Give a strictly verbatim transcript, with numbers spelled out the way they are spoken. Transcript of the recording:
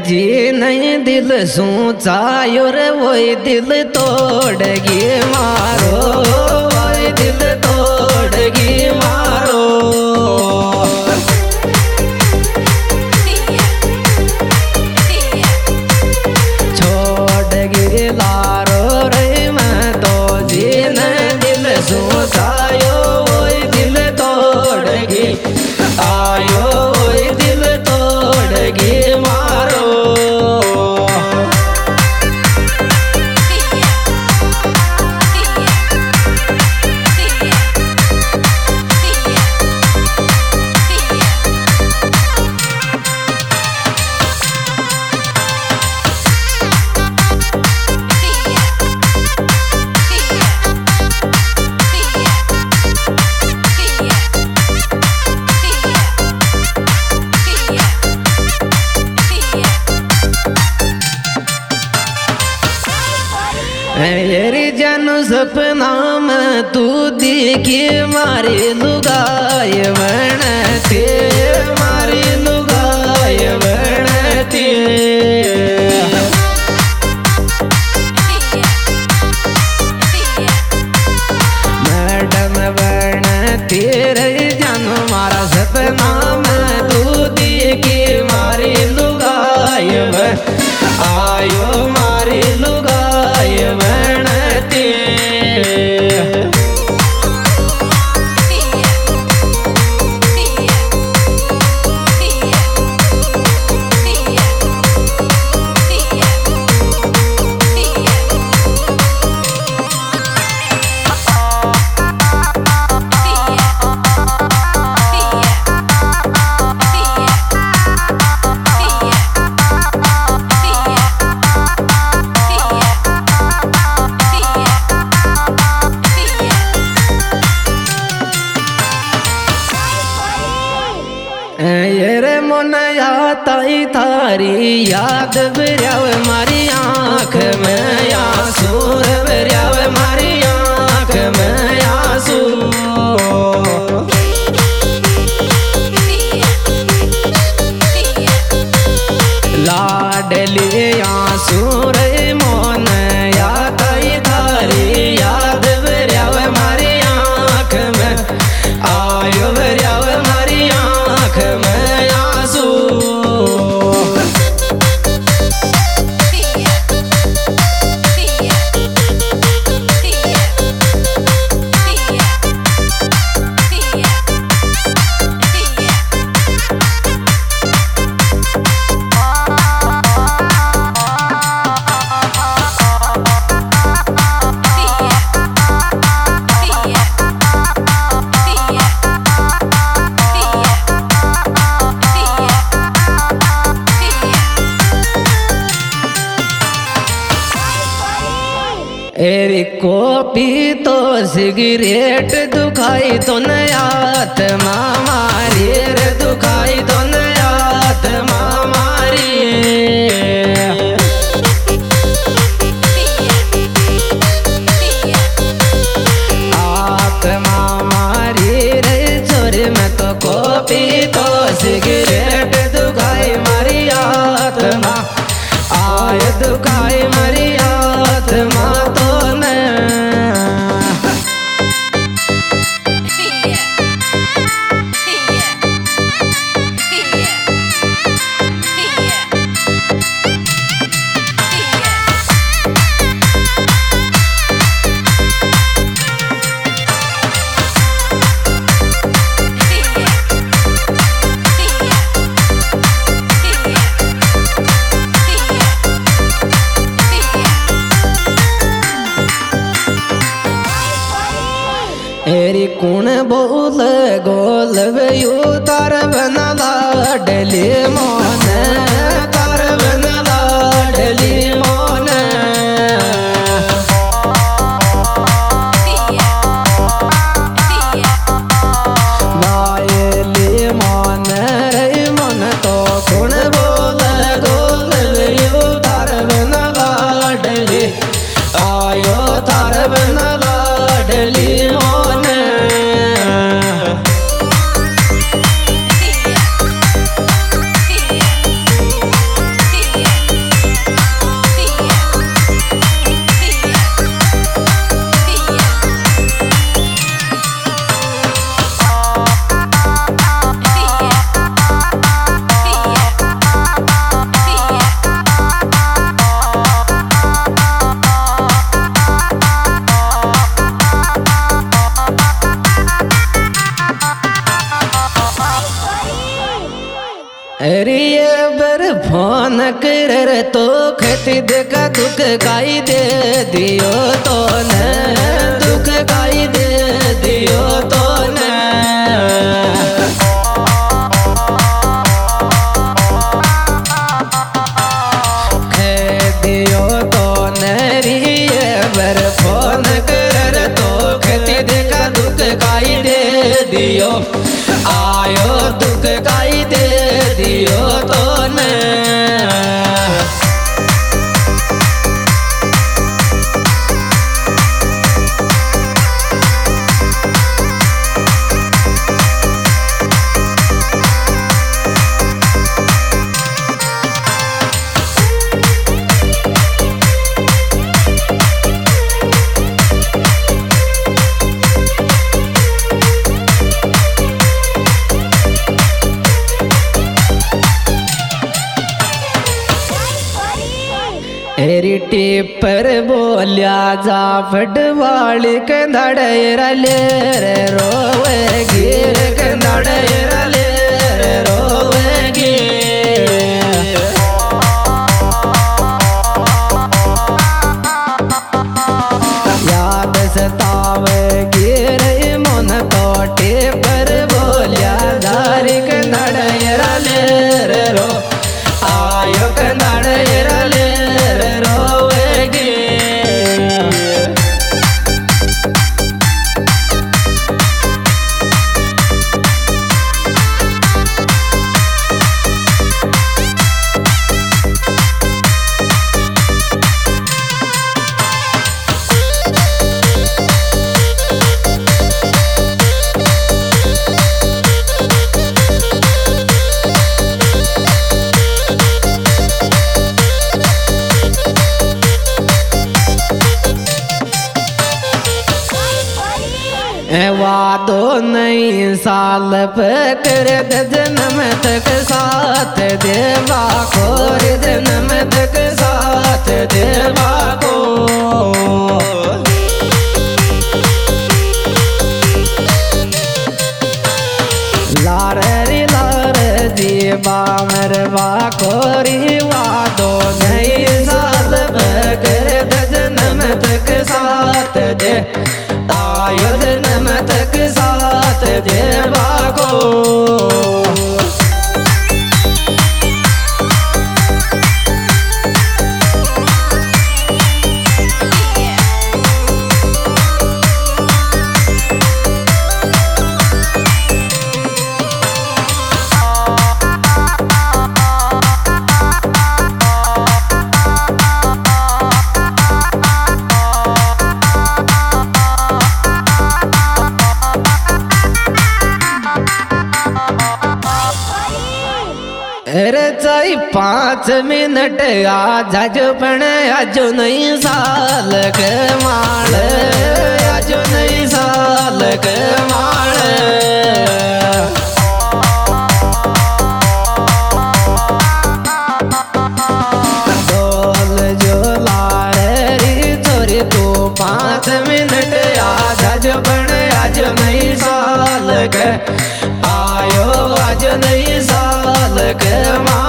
जी नहीं दिल सोचायो रे वही दिल तोड़गी मारो, वही दिल तोड़गी मारो। छोड़गी लारो रे मैं तो जी नहीं दिल सोचायो वही दिल तोड़गी, आयो वही दिल तोड़गी मारो। मेरी जन सपना में तू दिखी मारी लुगाई बनती, मारी लुगाई बनती। मैडम बनती रही जन मारा सपना में तू दिखी मारी लुगाई बन, आयो मारी लुगाई बनती। ये रे मोनया ताई थारी याद बिरयाव मारी आँख में आंसू, बिरयाव मारी आँख में आंसू। लाडली आंसू रे मोनया ताई थारी याद बिरयाव मारी आँख में, आयो बिरयाव मारी आँख में आंसू। एरी कॉपी तो सिगरेट दुखाई तो नयात मामारी रे, दुखाई तो नयात मामारी। आत मामारी रे छोरी में तो कॉपी तो सिगरेट दुखाई मारी आत्मा, आय दुखाई मारी आत्मा तो न। एरी कुण बोल गोल यू तार बना लाडली मोन, तार बना लाडली मोन। लायली मोन रे मन तो कुण बोल गोल यू तार बना लाडली, आयो तार बना लाडली मोन। अरे बर फोन कर तो खेती देखा दुख गाई दे दियो तो न दुख गाई दे दियो तो न कह दियो तो न रिए बर फोन कर तो खेती देखा दुख गाई दे दियो आयो दुख गाई दे दियो तो न एरिटी पर बोलिया जा फटवाली कंधड़े रले रे रोवेगी कंधड़े रले रे रोवेगी याद सतावेगी रे मन तोटे पर बोलिया जारी कंधड़े रले रे रो आयो कंधड़े रले वादो नहीं साल पकर जन्म तक साथ देवा को जन्म तक साथ देवा को लार रे लार जीवा मरवा कोरी वादो नहीं साल पकर जन्म तक साथ दे आयो जन्म तक साथ देवा को अरे चाई पाँच मिनट आज पण आज नहीं साल के माल आज नहीं साल के माल डोल जो लारी चोरी तू पाँच मिनट आज आज पण आज नहीं साल के आयो आज नहीं साल के माल